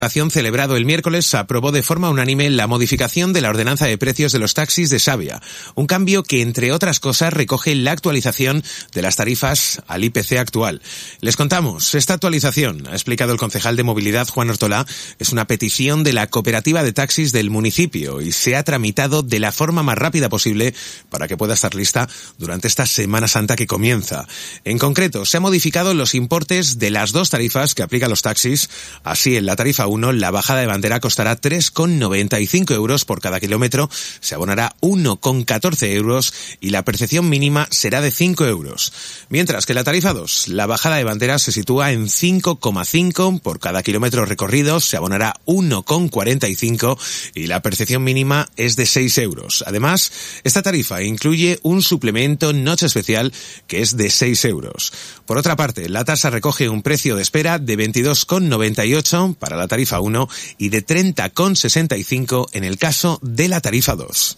Celebrado el miércoles aprobó de forma unánime la modificación de la ordenanza de precios de los taxis de Savia, un cambio que, entre otras cosas, recoge la actualización de las tarifas al IPC actual. Les contamos, esta actualización, ha explicado el concejal de Movilidad, Juan Ortolá, es una petición de la cooperativa de taxis del municipio y se ha tramitado de la forma más rápida posible para que pueda estar lista durante esta Semana Santa que comienza. En concreto, se han modificado los importes de las dos tarifas que aplican los taxis. Así, en la tarifa 1, la bajada de bandera costará 3,95 euros por cada kilómetro, se abonará 1,14 euros y la percepción mínima será de 5 euros. Mientras que en la tarifa 2, la bajada de bandera se sitúa en 5,5 por cada kilómetro recorrido, se abonará 1,45 y la percepción mínima es de 6 euros. Además, esta tarifa incluye un suplemento noche especial que es de 6 euros. Por otra parte, la tasa recoge un precio de espera de 22,98 para la tarifa 1 y de 30,65 en el caso de la tarifa 2.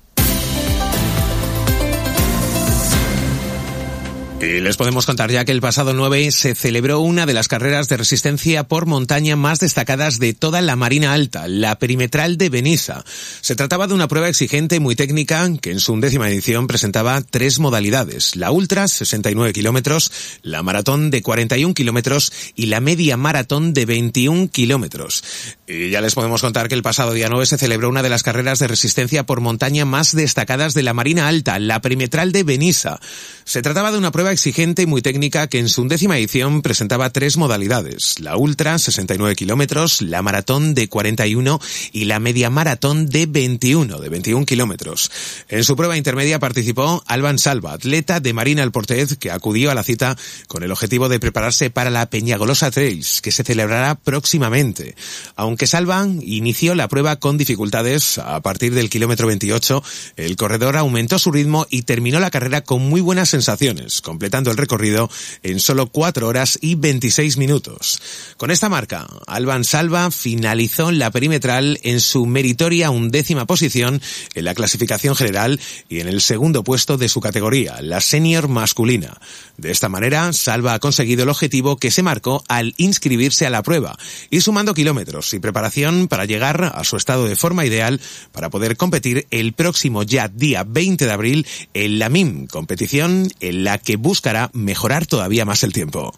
Y les podemos contar ya que el pasado 9 se celebró una de las carreras de resistencia por montaña más destacadas de toda la Marina Alta, la Perimetral de Benissa. Se trataba de una prueba exigente y muy técnica que en su 11ª edición presentaba 3 modalidades: la ultra, 69 kilómetros, la maratón de 41 kilómetros y la media maratón de 21 kilómetros. Y ya les podemos contar que el pasado día 9 se celebró una de las carreras de resistencia por montaña más destacadas de la Marina Alta, la Perimetral de Benissa. Se trataba de una prueba exigente y muy técnica que en su 11ª edición presentaba 3 modalidades: la ultra, 69 kilómetros, la maratón de 41 y la media maratón de 21 kilómetros. En su prueba intermedia participó Alban Salva, atleta de Marina El Portet, que acudió a la cita con el objetivo de prepararse para la Peñagolosa Trails, que se celebrará próximamente. Aunque Salva inició la prueba con dificultades, a partir del kilómetro 28, el corredor aumentó su ritmo y terminó la carrera con muy buenas sensaciones, completando el recorrido en solo 4 horas y 26 minutos. Con esta marca, Alban Salva finalizó la perimetral en su meritoria 11ª posición en la clasificación general y en el segundo puesto de su categoría, la senior masculina. De esta manera, Salva ha conseguido el objetivo que se marcó al inscribirse a la prueba, y sumando kilómetros y preparación para llegar a su estado de forma ideal para poder competir el próximo ya día 20 de abril en la MIM, competición en la que buscará mejorar todavía más el tiempo.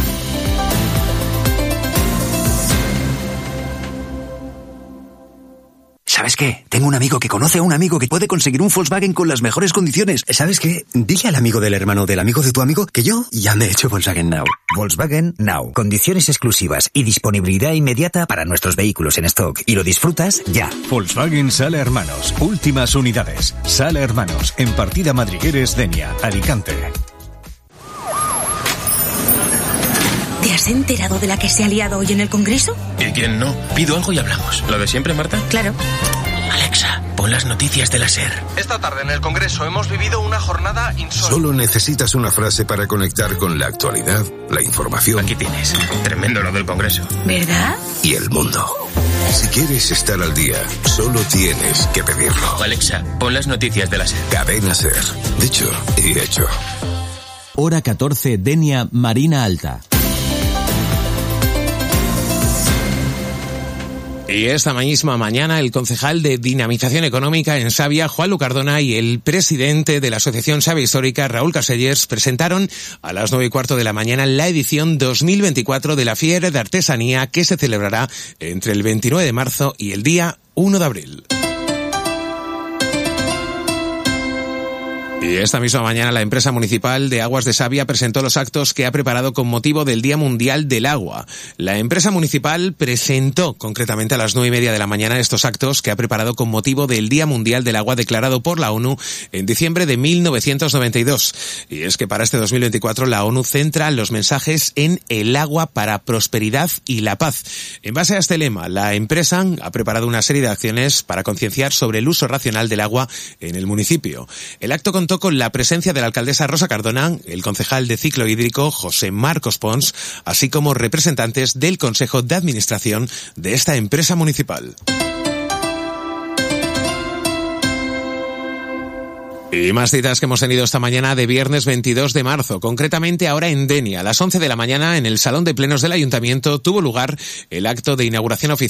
¿Sabes qué? Tengo un amigo que conoce a un amigo que puede conseguir un Volkswagen con las mejores condiciones. ¿Sabes qué? Dile al amigo del hermano del amigo de tu amigo que yo ya me he hecho Volkswagen Now. Volkswagen Now. Condiciones exclusivas y disponibilidad inmediata para nuestros vehículos en stock. Y lo disfrutas ya. Volkswagen Sala Hermanos. Últimas unidades. Sala Hermanos. En Partida Madrigueres, Denia, Alicante. ¿Te has enterado de la que se ha liado hoy en el Congreso? ¿Y quién no? Pido algo y hablamos. ¿Lo de siempre, Marta? Claro. Alexa, pon las noticias de la SER. Esta tarde en el Congreso hemos vivido una jornada insólita. Solo necesitas una frase para conectar con la actualidad, la información. Aquí tienes. Tremendo lo del Congreso. ¿Verdad? Y el mundo. Si quieres estar al día, solo tienes que pedirlo. Alexa, pon las noticias de la SER. Cadena SER. Dicho y hecho. Hora 14, Denia, Marina Alta. Y esta misma mañana el concejal de Dinamización Económica en Savia, Juan Lucardona, y el presidente de la Asociación Savia Histórica, Raúl Casellers, presentaron a las 9:15 de la mañana la edición 2024 de la Fiera de Artesanía, que se celebrará entre el 29 de marzo y el día 1 de abril. Y esta misma mañana la empresa municipal de Aguas de Savia presentó los actos que ha preparado con motivo del Día Mundial del Agua. La empresa municipal presentó concretamente a las 9:30 de la mañana estos actos que ha preparado con motivo del Día Mundial del Agua declarado por la ONU en diciembre de 1992. Y es que para este 2024 la ONU centra los mensajes en el agua para prosperidad y la paz. En base a este lema, la empresa ha preparado una serie de acciones para concienciar sobre el uso racional del agua en el municipio. El acto contó con la presencia de la alcaldesa Rosa Cardona, el concejal de ciclo hídrico José Marcos Pons, así como representantes del Consejo de Administración de esta empresa municipal. Y más citas que hemos tenido esta mañana de viernes 22 de marzo, concretamente ahora en Denia. A las 11 de la mañana, en el Salón de Plenos del Ayuntamiento, tuvo lugar el acto de inauguración oficial